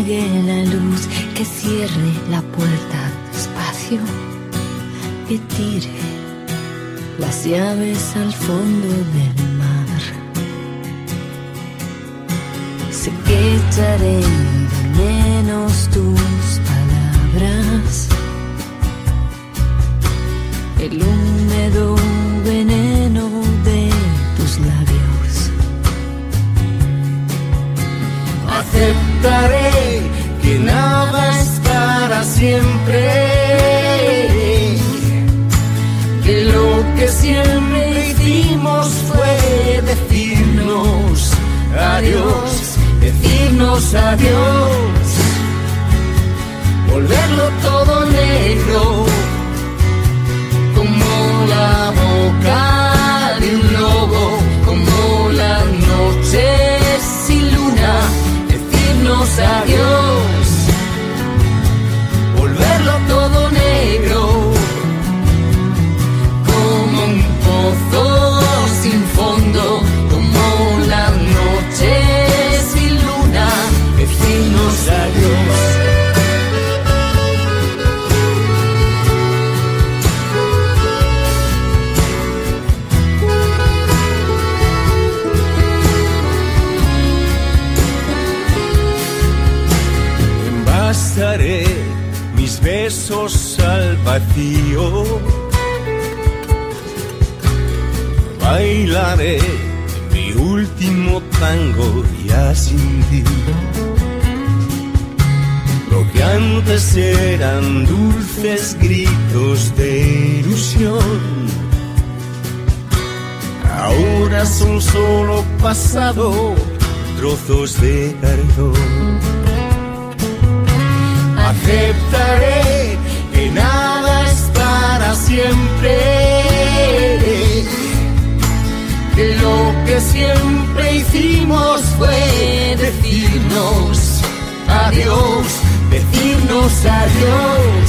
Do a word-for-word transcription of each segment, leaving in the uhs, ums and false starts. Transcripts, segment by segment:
apague la luz, que cierre la puerta despacio, que tire las llaves al fondo del mar. Sé que echaré de menos tus palabras, el húmedo veneno de tus labios. Aceptaré que nada es para siempre, que lo que siempre hicimos fue decirnos adiós, decirnos adiós, volverlo todo negro, como la boca de un lobo, como las noches sin luna, decirnos adiós, volverlo todo negro, como un pozo sin fondo, como las noches sin luna, decirnos adiós. Envasaré mis besos al vacío, bailaré mi último tango ya sin ti. Lo que antes eran dulces gritos de ilusión, ahora son solo pasado, trozos de cartón. Aceptaré que nada es para siempre, que lo que siempre hicimos fue decirnos adiós, decirnos adiós,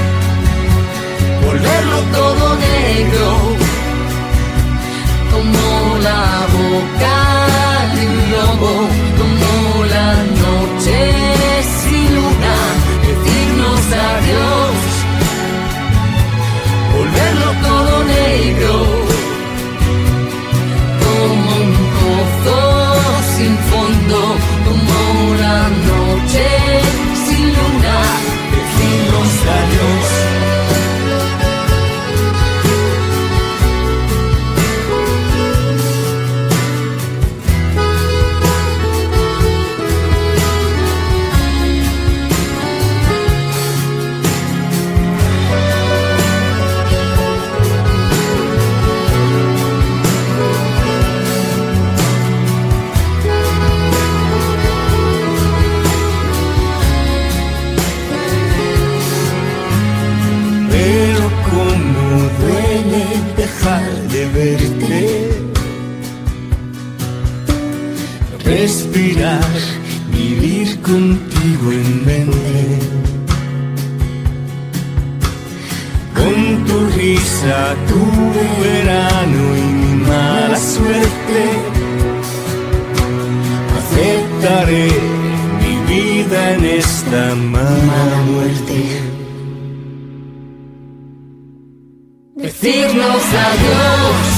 volverlo todo negro, como la boca de un lobo, como las noches sin luna, decirnos adiós, volverlo todo negro, como un pozo sin fondo, como la noche sin luna, decirnos adiós. De verte, respirar, vivir contigo en mente, con tu risa, tu verano y mi mala suerte. Aceptaré mi vida en esta mala muerte. Decirnos adiós.